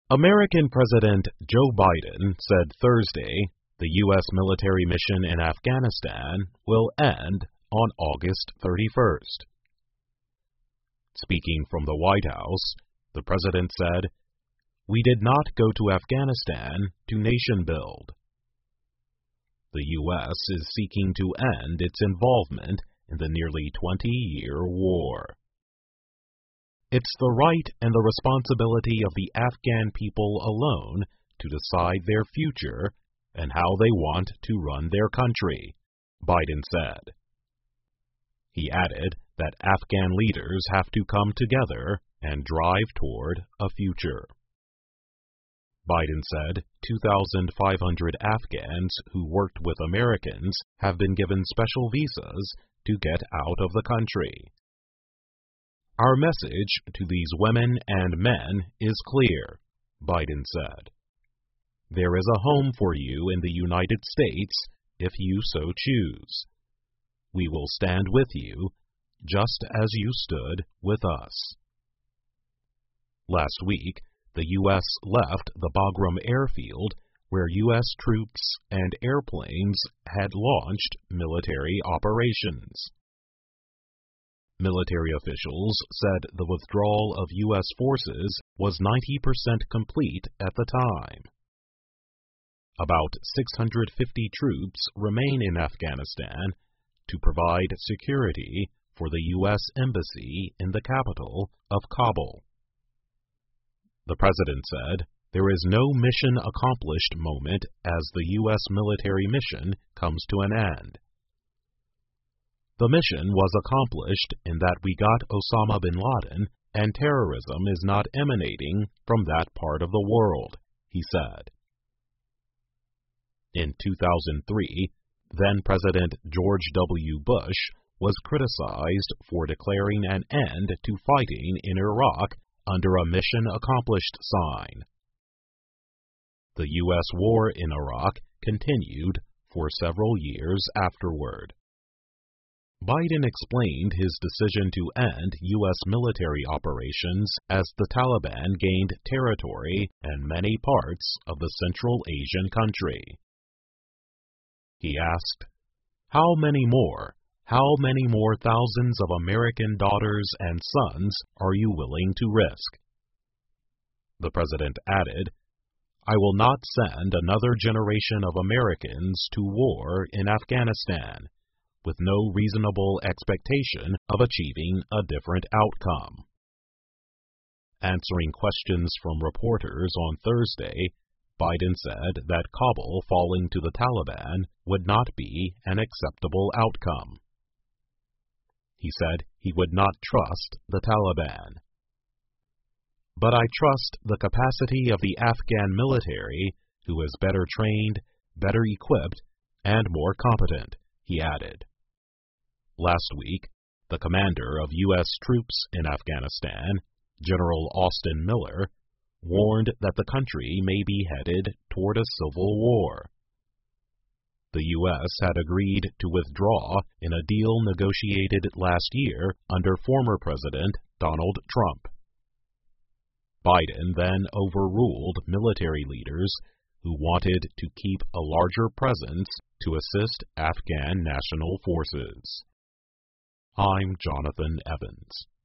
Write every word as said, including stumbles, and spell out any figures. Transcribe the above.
American President Joe Biden said Thursday the U S military mission in Afghanistan will end on August thirty-first. Speaking from the White House, the president said, "We did not go to Afghanistan to nation build." The U S is seeking to end its involvement in the nearly twenty-year war. It's the right and the responsibility of the Afghan people alone to decide their future and how they want to run their country, Biden said. He added that Afghan leaders have to come together and drive toward a future. Biden said two thousand five hundred Afghans who worked with Americans have been given special visas to get out of the country. "Our message to these women and men is clear," Biden said. "There is a home for you in the United States if you so choose. We will stand with you, just as you stood with us." Last week, the U S left the Bagram airfield where U S troops and airplanes had launched military operations. Military officials said the withdrawal of U S forces was ninety percent complete at the time. About six hundred fifty troops remain in Afghanistan to provide security for the U S Embassy in the capital of Kabul. The president said, "There is no mission accomplished moment as the U S military mission comes to an end. The mission was accomplished in that we got Osama bin Laden, and terrorism is not emanating from that part of the world," he said. In two thousand three, then-President George W. Bush was criticized for declaring an end to fighting in Iraq under a mission accomplished sign. The U S war in Iraq continued for several years afterward. Biden explained his decision to end U S military operations as the Taliban gained territory in many parts of the Central Asian country. He asked, "How many more, how many more thousands of American daughters and sons are you willing to risk?" The president added, "I will not send another generation of Americans to war in Afghanistan, with no reasonable expectation of achieving a different outcome." Answering questions from reporters on Thursday, Biden said that Kabul falling to the Taliban would not be an acceptable outcome. He said he would not trust the Taliban. "But I trust the capacity of the Afghan military, who is better trained, better equipped, and more competent," he added. Last week, the commander of U S troops in Afghanistan, General Austin Miller, warned that the country may be headed toward a civil war. The U S had agreed to withdraw in a deal negotiated last year under former President Donald Trump. Biden then overruled military leaders who wanted to keep a larger presence to assist Afghan national forces. I'm Jonathan Evans.